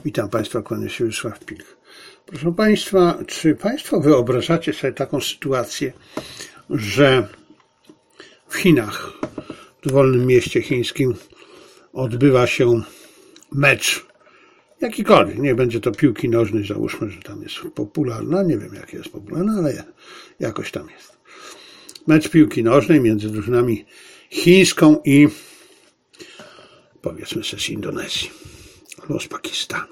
Witam Państwa, kłaniam się Wiesław Pilch. Proszę Państwa, czy Państwo wyobrażacie sobie taką sytuację, że w Chinach, w dowolnym mieście chińskim odbywa się mecz, jakikolwiek, nie będzie to piłki nożnej, załóżmy, że tam jest popularna, nie wiem jaki jest popularna, ale jakoś tam jest. Mecz piłki nożnej między drużynami chińską i powiedzmy sobie z Indonezji albo z Pakistanu.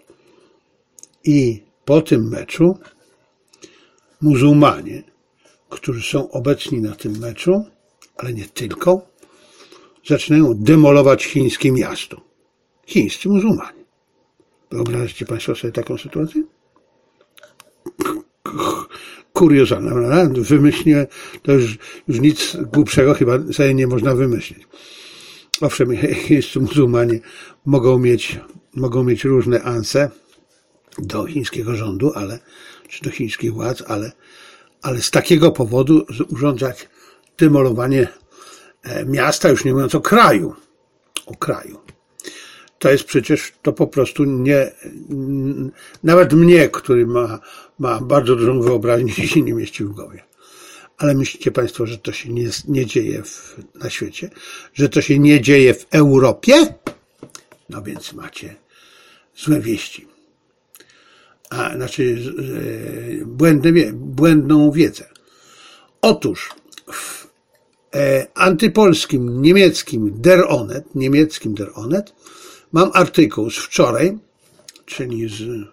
I po tym meczu muzułmanie, którzy są obecni na tym meczu, ale nie tylko, zaczynają demolować chińskie miasto. Chińscy muzułmanie. Wyobraźcie Państwo sobie taką sytuację? Kuriozalne. Wymyśliłem, to już nic głupszego chyba sobie nie można wymyślić. Owszem, chińscy muzułmanie mogą mieć różne anse do chińskiego rządu, czy do chińskich władz, ale z takiego powodu urządzać demolowanie miasta, już nie mówiąc o kraju. To jest przecież, to po prostu nie, nawet mnie, który ma bardzo dużą wyobraźnię, się nie mieści w głowie. Ale myślicie Państwo, że to się nie dzieje na świecie? Że to się nie dzieje w Europie? No więc macie złe wieści. Błędną wiedzę. Otóż w antypolskim niemieckim Der Onet mam artykuł z wczoraj, czyli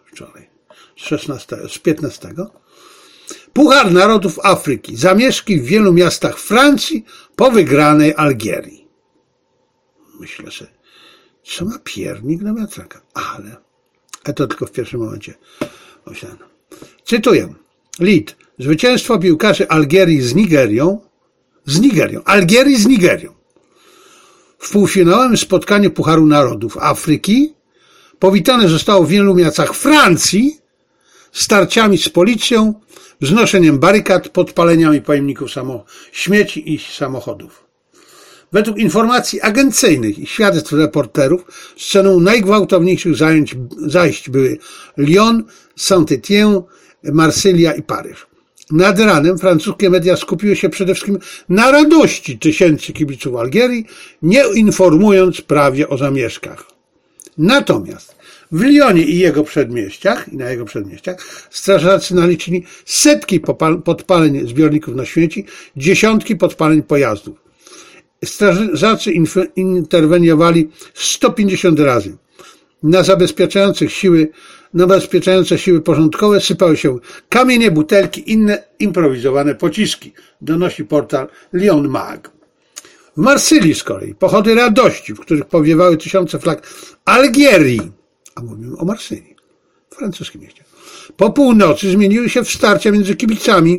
z 15. Puchar Narodów Afryki. Zamieszki w wielu miastach Francji po wygranej Algierii. Myślę sobie, co ma piernik na wiatraka? Ale to tylko w pierwszym momencie myślałem. Cytuję. Lead. Zwycięstwo piłkarzy Algierii z Nigerią. Algierii z Nigerią. W półfinałowym spotkaniu Pucharu Narodów Afryki powitane zostało w wielu miastach Francji starciami z policją, wznoszeniem barykad, podpaleniami pojemników śmieci i samochodów. Według informacji agencyjnych i świadectw reporterów sceną najgwałtowniejszych zajść były Lyon, Saint-Étienne, Marsylia i Paryż. Nad ranem francuskie media skupiły się przede wszystkim na radości tysięcy kibiców Algierii, nie informując prawie o zamieszkach. Natomiast w Lyonie i na jego przedmieściach strażacy naliczyli setki podpaleń zbiorników na śmieci, dziesiątki podpaleń pojazdów. Strażacy interweniowali 150 razy. Na zabezpieczające siły porządkowe sypały się kamienie, butelki, inne improwizowane pociski, donosi portal Lyon Mag. W Marsylii z kolei pochody radości, w których powiewały tysiące flag Algierii, a mówimy o Marsylii, w francuskim mieście, po północy zmieniły się w starcia między kibicami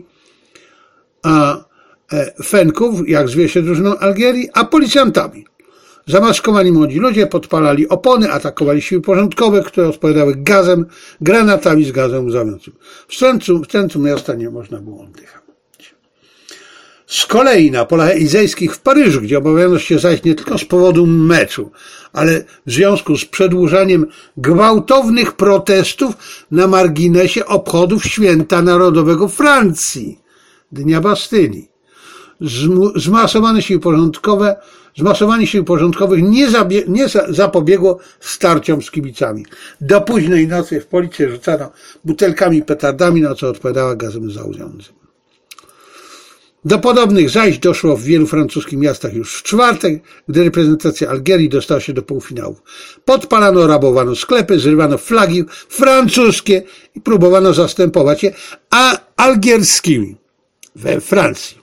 Fenków, jak zwie się drużyną Algierii, a policjantami. Zamaskowani młodzi ludzie podpalali opony, atakowali siły porządkowe, które odpowiadały granatami z gazem łzawiącym. W centrum miasta nie można było oddychać. Z kolei na polach elizejskich w Paryżu, gdzie obawiano się zajść nie tylko z powodu meczu, ale w związku z przedłużaniem gwałtownych protestów na marginesie obchodów Święta Narodowego Francji, Dnia Bastylii. Zmasowanie sił porządkowych nie zapobiegło starciom z kibicami. Do późnej nocy w policję rzucano butelkami i petardami, na co odpowiadała gazem łzawiącym. Do podobnych zajść doszło w wielu francuskich miastach już w czwartek, gdy reprezentacja Algierii dostała się do półfinałów. Podpalano, rabowano sklepy, zrywano flagi francuskie i próbowano zastępować je algierskimi we Francji.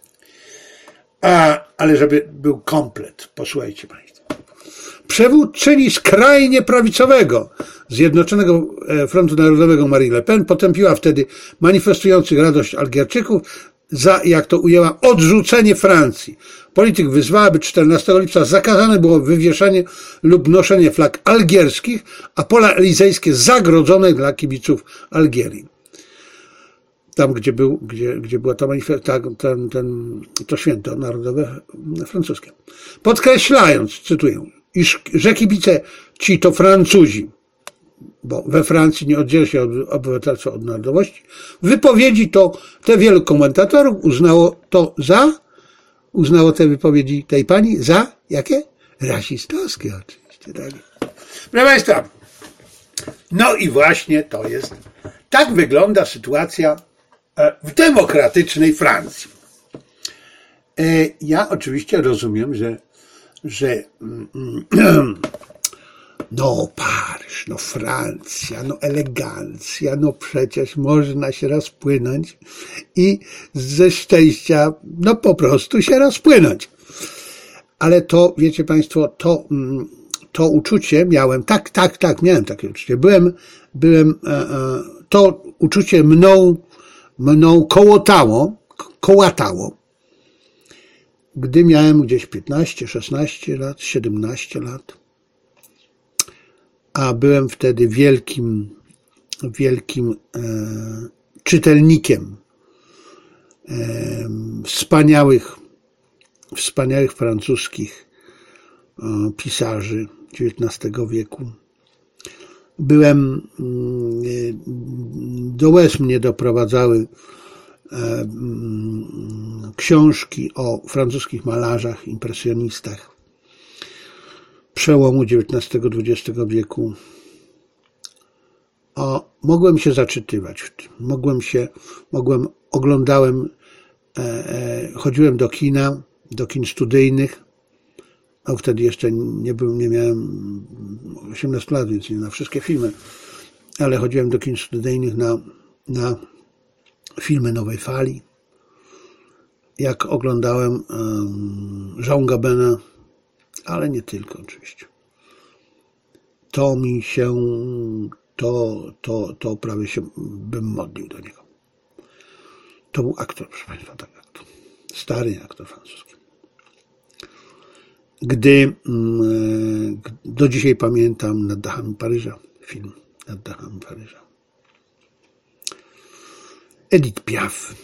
Ale żeby był komplet, posłuchajcie Państwo. Przywódczyni skrajnie prawicowego Zjednoczonego Frontu Narodowego Marine Le Pen potępiła wtedy manifestujących radość Algierczyków za, jak to ujęła, odrzucenie Francji. Polityk wyzwała, by 14 lipca zakazane było wywieszanie lub noszenie flag algierskich, a pola elizejskie zagrodzone dla kibiców Algierii. Tam, gdzie była ta to święto narodowe francuskie. Podkreślając, cytuję, że kibice ci to Francuzi, bo we Francji nie oddziela się obywatelstwa od narodowości, wypowiedzi te wielu komentatorów uznało te wypowiedzi tej pani za jakie? Rasistowskie oczywiście. Tak. Proszę Państwa, no i właśnie tak wygląda sytuacja w demokratycznej Francji. Ja oczywiście rozumiem, że no Paryż, no Francja, no elegancja, no przecież można się rozpłynąć i ze szczęścia no po prostu się rozpłynąć. Ale to, wiecie Państwo, to uczucie miałem, tak, miałem takie uczucie. To uczucie mną kołatało, gdy miałem gdzieś 15, 16 lat, 17 lat, a byłem wtedy wielkim czytelnikiem wspaniałych francuskich pisarzy XIX wieku. Do łez mnie doprowadzały książki o francuskich malarzach, impresjonistach przełomu XIX-XX wieku. Mogłem się zaczytywać w tym. Oglądałem, chodziłem do kin studyjnych, a wtedy jeszcze nie miałem 18 lat, więc nie na wszystkie filmy, ale chodziłem do kin studyjnych na filmy nowej fali. Jak oglądałem Jean Gabena, ale nie tylko oczywiście. To prawie się bym modlił do niego. To był aktor, proszę Państwa, tak aktor. Stary aktor francuski. Gdy do dzisiaj pamiętam Nad dachami Paryża, film Nad dachami Paryża. Edith Piaf.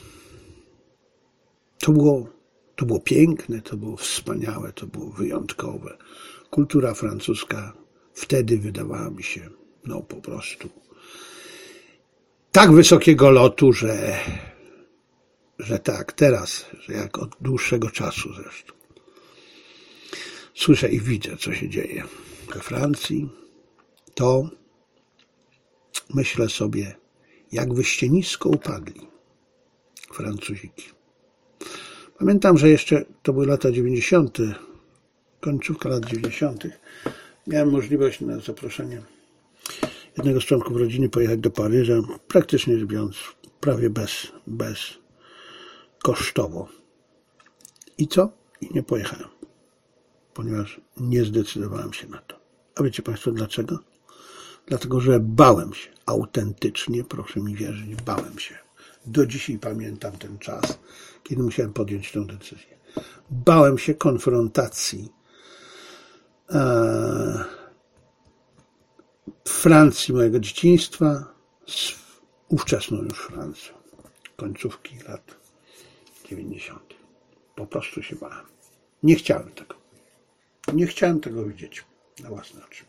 To było piękne, to było wspaniałe, to było wyjątkowe. Kultura francuska wtedy wydawała mi się, no po prostu tak wysokiego lotu, że tak, teraz, że jak od dłuższego czasu zresztą. Słyszę i widzę, co się dzieje we Francji, to myślę sobie, jak wyście nisko upadli, Francuziki. Pamiętam, że jeszcze to były lata 90., końcówka lat 90. Miałem możliwość na zaproszenie jednego z członków rodziny pojechać do Paryża, praktycznie rzecz biorąc, prawie bezkosztowo. I co? I nie pojechałem, ponieważ nie zdecydowałem się na to. A wiecie Państwo dlaczego? Dlatego, że bałem się, autentycznie, proszę mi wierzyć, bałem się. Do dzisiaj pamiętam ten czas, kiedy musiałem podjąć tę decyzję. Bałem się konfrontacji Francji mojego dzieciństwa z ówczesną już Francją. Końcówki lat 90. Po prostu się bałem. Nie chciałem tego. Nie chciałem tego widzieć na własne oczy.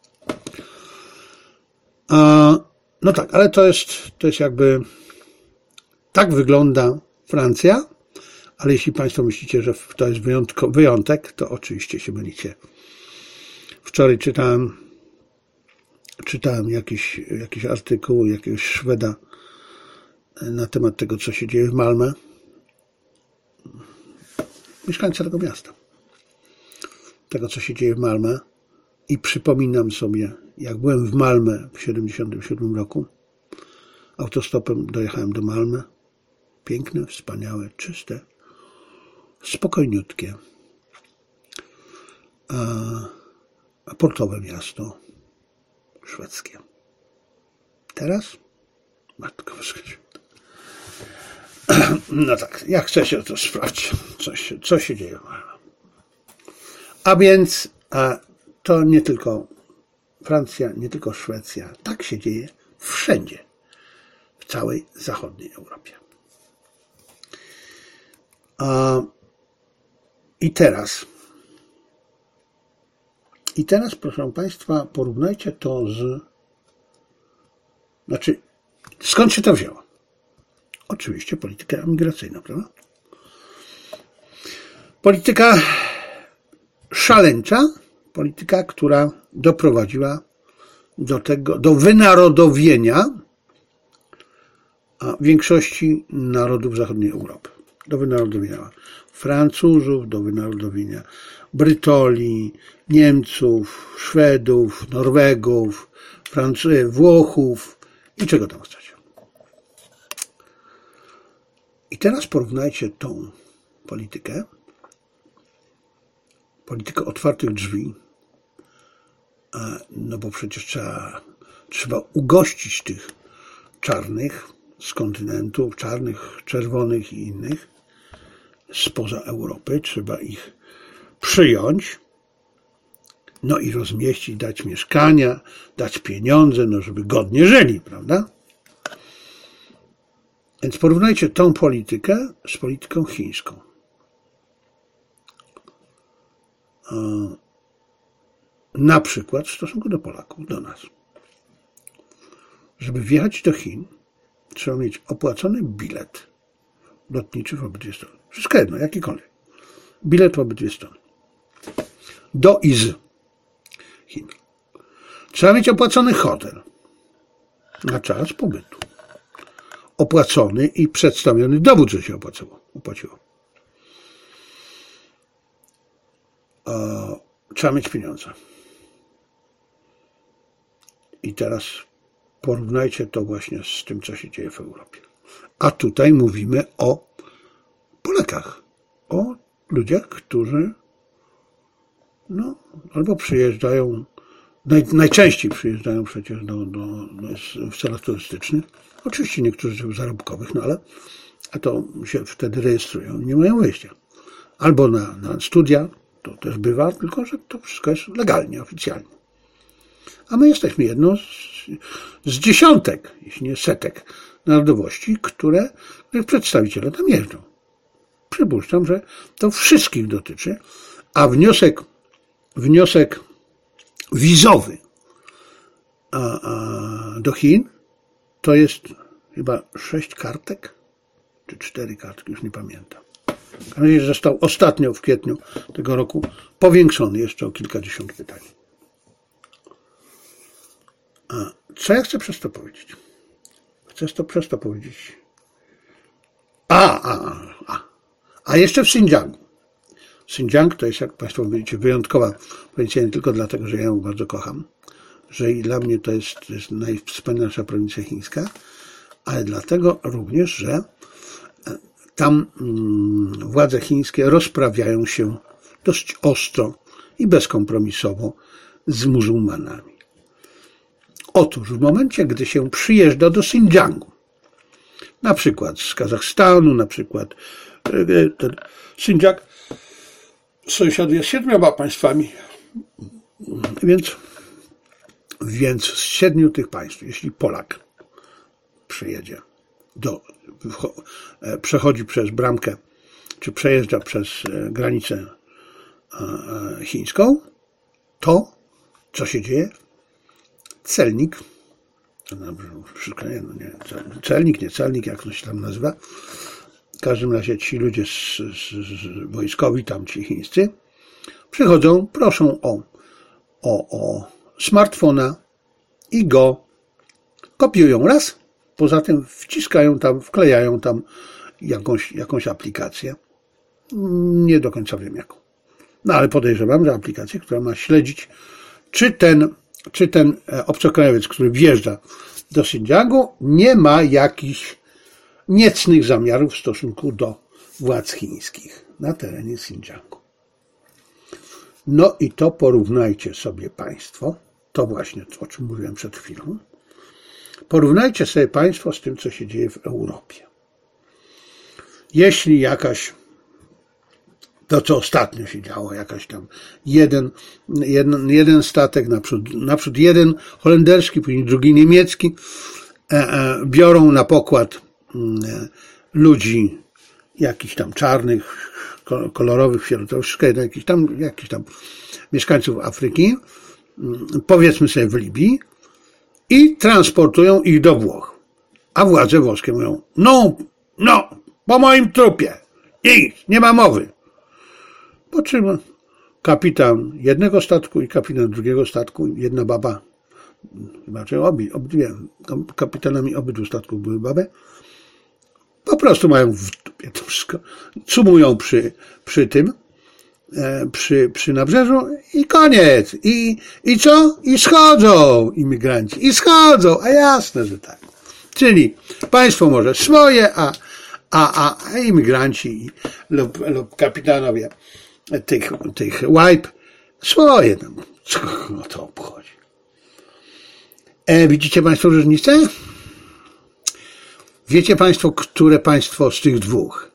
No tak, ale to jest jakby... Tak wygląda Francja, ale jeśli Państwo myślicie, że to jest wyjątek, to oczywiście się mylicie. Wczoraj czytałem jakiś artykuł jakiegoś Szweda na temat tego, co się dzieje w Malmö. Mieszkańca tego miasta. Tego, co się dzieje w Malmö. I przypominam sobie, jak byłem w Malmö w 1977 roku. Autostopem dojechałem do Malmö. Piękne, wspaniałe, czyste, spokojniutkie. A portowe miasto szwedzkie. Teraz? Matko Boska. No tak, jak chcecie, to sprawdźcie, co się dzieje w Malmö. A więc to nie tylko Francja, nie tylko Szwecja. Tak się dzieje wszędzie, w całej zachodniej Europie. I teraz, proszę Państwa, porównajcie to z Znaczy, skąd się to wzięło? Oczywiście polityka emigracyjna, prawda? Polityka szaleńcza, polityka, która doprowadziła do wynarodowienia większości narodów zachodniej Europy. Do wynarodowienia Francuzów, do wynarodowienia Brytolii, Niemców, Szwedów, Norwegów, Włochów i czego tam chcecie. I teraz porównajcie tą politykę otwartych drzwi, no bo przecież trzeba ugościć tych czarnych z kontynentów, czarnych, czerwonych i innych spoza Europy, trzeba ich przyjąć, no i rozmieścić, dać mieszkania, dać pieniądze, no żeby godnie żyli, prawda? Więc porównajcie tą politykę z polityką chińską. Na przykład w stosunku do Polaków, do nas. Żeby wjechać do Chin, trzeba mieć opłacony bilet lotniczy w obydwie strony. Wszystko jedno, jakikolwiek. Bilet w obydwie strony. Do i z Chin. Trzeba mieć opłacony hotel na czas pobytu. Opłacony i przedstawiony dowód, że się opłaciło. Trzeba mieć pieniądze. I teraz porównajcie to właśnie z tym, co się dzieje w Europie. A tutaj mówimy o Polakach, o ludziach, którzy albo przyjeżdżają, najczęściej przyjeżdżają przecież w celach turystycznych. Oczywiście niektórzy zarobkowych, a to się wtedy rejestrują i nie mają wyjścia. Albo na studia, to też bywa, tylko że to wszystko jest legalnie, oficjalnie. A my jesteśmy jedną z dziesiątek, jeśli nie setek narodowości, których przedstawiciele tam jeżdżą. Przypuszczam, że to wszystkich dotyczy, a wniosek wizowy do Chin to jest chyba 6 kartek, czy 4 kartki, już nie pamiętam. W każdym razie został ostatnio w kwietniu tego roku powiększony jeszcze o kilkadziesiąt pytań. Co ja chcę przez to powiedzieć? Chcę przez to powiedzieć. A jeszcze w Xinjiangu. Xinjiang to jest, jak Państwo widzicie, wyjątkowa prowincja, nie tylko dlatego, że ja ją bardzo kocham, że i dla mnie to jest najwspanialsza prowincja chińska, ale dlatego również, że tam władze chińskie rozprawiają się dość ostro i bezkompromisowo z muzułmanami. Otóż w momencie, gdy się przyjeżdża do Xinjiangu, na przykład z Kazachstanu, na przykład ten Xinjiang sąsiaduje z 7 państwami, więc z 7 tych państw, jeśli Polak przyjedzie, przechodzi przez bramkę, czy przejeżdża przez granicę chińską, to co się dzieje? Celnik, celnik, jak to się tam nazywa, w każdym razie ci ludzie wojskowi, tam ci chińscy, przychodzą, proszą o smartfona i go kopiują raz, poza tym wklejają tam jakąś aplikację. Nie do końca wiem jaką. Ale podejrzewam, że aplikację, która ma śledzić, czy ten obcokrajowiec, który wjeżdża do Xinjiangu, nie ma jakichś niecnych zamiarów w stosunku do władz chińskich na terenie Xinjiangu. No i to porównajcie sobie Państwo, to właśnie o czym mówiłem przed chwilą, porównajcie sobie Państwo z tym, co się dzieje w Europie. Jeśli to co ostatnio się działo, jakaś tam jeden statek, naprzód jeden holenderski, później drugi niemiecki, biorą na pokład ludzi jakichś tam czarnych, kolorowych, fioletowych, wszystko jedno, jakichś tam mieszkańców Afryki, powiedzmy sobie w Libii, i transportują ich do Włoch. A władze włoskie mówią, no, po moim trupie, nic, nie ma mowy. Po czym kapitan jednego statku i kapitan drugiego statku, jedna baba, znaczy kapitanami obydwu statków były baby, po prostu mają w dupie to wszystko, cumują przy tym, przy nabrzeżu i koniec. I co? I schodzą imigranci. I schodzą, a jasne, że tak. Czyli państwo może swoje, a imigranci lub kapitanowie tych łajb swoje tam. Co to obchodzi? Widzicie państwo różnicę? Wiecie państwo, które państwo z tych dwóch,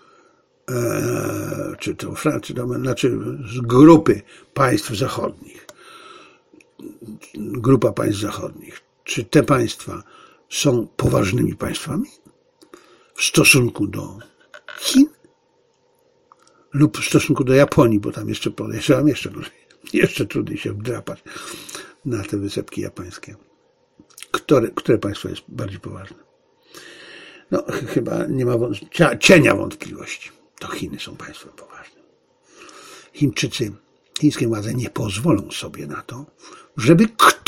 czy to Francja, znaczy z grupy państw zachodnich, grupa państw zachodnich, czy te państwa są poważnymi państwami w stosunku do Chin lub w stosunku do Japonii, bo tam jeszcze podejrzewam, jeszcze trudniej się wdrapać na te wysepki japońskie. Które państwo jest bardziej poważne? No, chyba nie ma cienia wątpliwości. To Chiny są państwem poważnym. Chińskie władze nie pozwolą sobie na to, żeby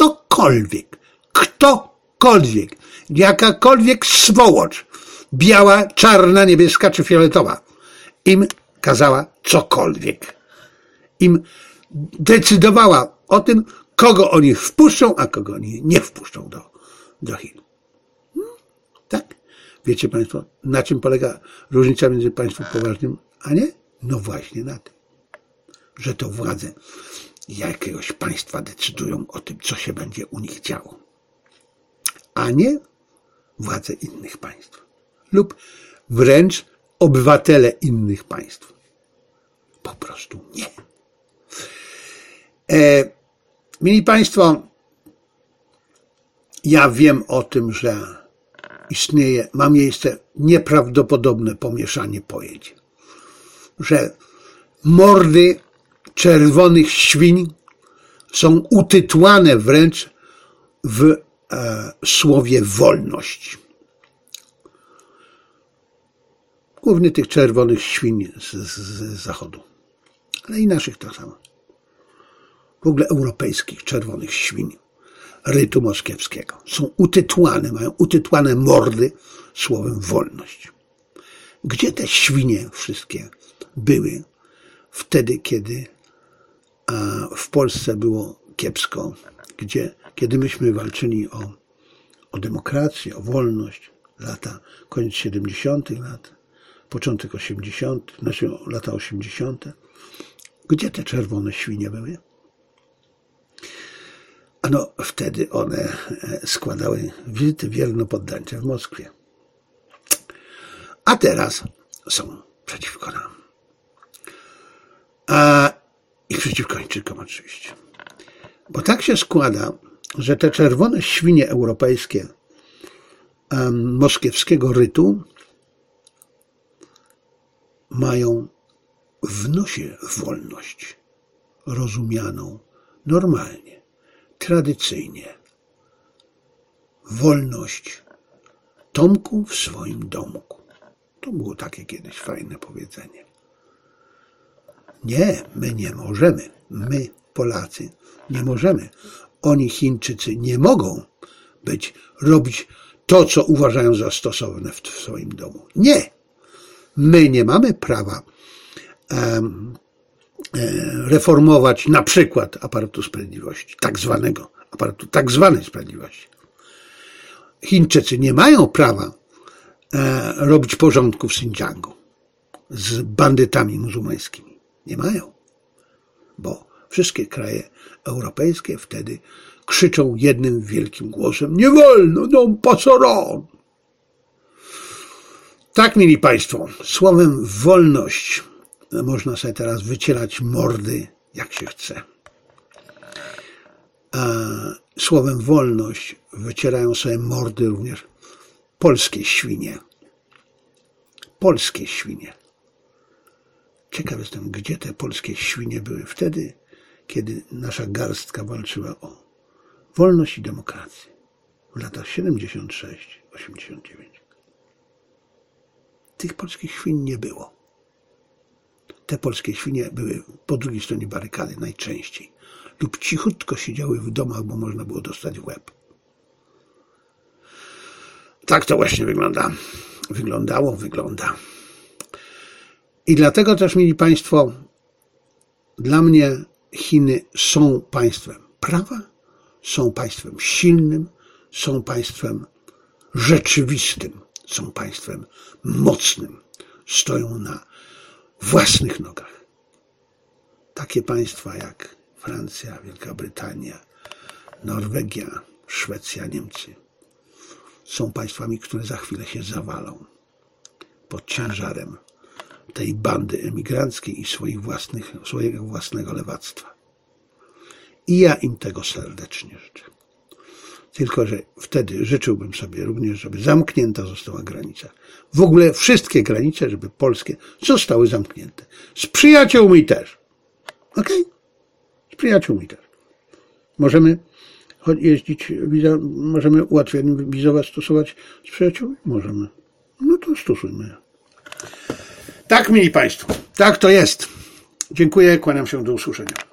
ktokolwiek, jakakolwiek swołocz, biała, czarna, niebieska czy fioletowa, im kazała cokolwiek. Im decydowała o tym, kogo oni wpuszczą, a kogo oni nie wpuszczą do Chin. Tak? Wiecie państwo, na czym polega różnica między państwem poważnym a nie? No właśnie na tym, że to władze jakiegoś państwa decydują o tym, co się będzie u nich działo, a nie władze innych państw lub wręcz obywatele innych państw. Po prostu nie. Mili państwo, ja wiem o tym, że ma miejsce nieprawdopodobne pomieszanie pojęć, że mordy czerwonych świń są utytłane wręcz w słowie wolność. Głównie tych czerwonych świń z zachodu, ale i naszych tak samo. W ogóle europejskich czerwonych świń rytu moskiewskiego. Są utytłane, mają utytłane mordy słowem wolność. Gdzie te świnie wszystkie były wtedy, kiedy w Polsce było kiepsko, kiedy myśmy walczyli o demokrację, o wolność, koniec 70. lat, początek 80., znaczy lata 80. Gdzie te czerwone świnie były? Ano wtedy one składały wizyty wiernopoddańcze w Moskwie. A teraz są przeciwko nam. I przeciwko Chińczykom oczywiście. Bo tak się składa, że te czerwone świnie europejskie moskiewskiego rytu mają w nosie wolność rozumianą normalnie, tradycyjnie. Wolność Tomku w swoim domku. To było takie kiedyś fajne powiedzenie. Nie, my nie możemy. My, Polacy, nie możemy. Oni, Chińczycy, nie mogą robić to, co uważają za stosowne w swoim domu. Nie. My nie mamy prawa reformować na przykład aparatu sprawiedliwości, tak zwanej sprawiedliwości. Chińczycy nie mają prawa robić porządku w Xinjiangu z bandytami muzułmańskimi. Nie mają, bo wszystkie kraje europejskie wtedy krzyczą jednym wielkim głosem: nie wolno nam pasaran. Tak, mili państwo, słowem wolność można sobie teraz wycierać mordy jak się chce. Słowem wolność wycierają sobie mordy również polskie świnie. Polskie świnie. Ciekaw jestem, gdzie te polskie świnie były wtedy, kiedy nasza garstka walczyła o wolność i demokrację. w latach 76-89. Tych polskich świń nie było. Te polskie świnie były po drugiej stronie barykady najczęściej lub cichutko siedziały w domach, bo można było dostać w łeb. Tak to właśnie wygląda. I dlatego też, mili Państwo, dla mnie Chiny są państwem prawa, są państwem silnym, są państwem rzeczywistym, są państwem mocnym, stoją na własnych nogach. Takie państwa jak Francja, Wielka Brytania, Norwegia, Szwecja, Niemcy są państwami, które za chwilę się zawalą pod ciężarem tej bandy emigranckiej i swojego własnego lewactwa. I ja im tego serdecznie życzę. Tylko że wtedy życzyłbym sobie również, żeby zamknięta została granica. W ogóle wszystkie granice, żeby polskie, zostały zamknięte. Z przyjaciółmi też. Okej? Z przyjaciółmi też. Możemy jeździć, możemy ułatwienia wizowe stosować z przyjaciółmi? Możemy. No to stosujmy. Tak, mili Państwo, tak to jest. Dziękuję, kłaniam się, do usłyszenia.